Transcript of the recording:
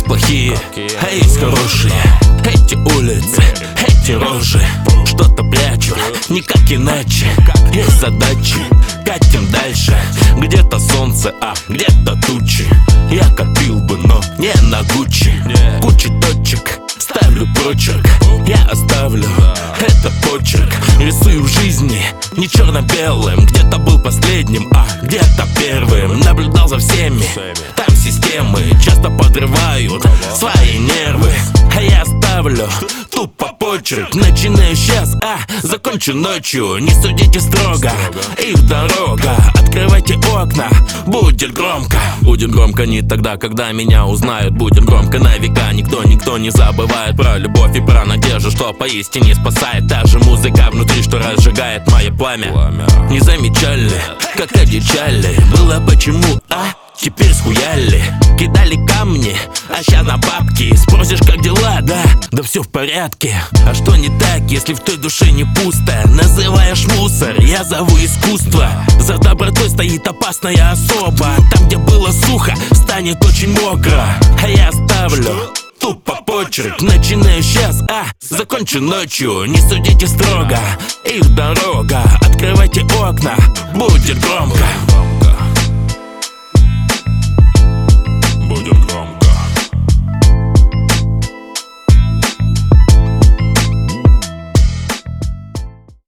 плохие, а есть хорошие. Эти улицы, эти рожи что-то прячут, никак иначе. Есть задачи, катим дальше. Где-то солнце, а где-то тучи. Я копил бы, но не на Гуччи. Куча точек, ставлю прочерк. Я оставлю это почерк. Рисую в жизни не черно-белым. Где-то был последним, а где-то первым. Наблюдал за всеми, там системы часто подрывают свои нервы. А я оставлю тупо почерк. Начинаю сейчас, а закончу ночью. Не судите строго, их дорога. Открывайте окна, будет громко. Будет громко не тогда, когда меня узнают. Будет громко на века, никто не забывает про любовь и про надежду, что поистине спасает. Та же музыка внутри, что разжигает мое пламя. Не замечали, как одичали. Было почему, а теперь схуяли. Кидали камни, а ща на бабки. Спросишь, как дела, да? Да все в порядке. А что не так, если в той душе не пусто? Называешь мусор, я зову искусство. За добротой стоит опасная особа. Там, где было сухо, станет очень мокро. А я оставлю тупо почерк. Начинаю сейчас, а закончу ночью. Не судите строго, их дорога. Открывайте окна, будет громко.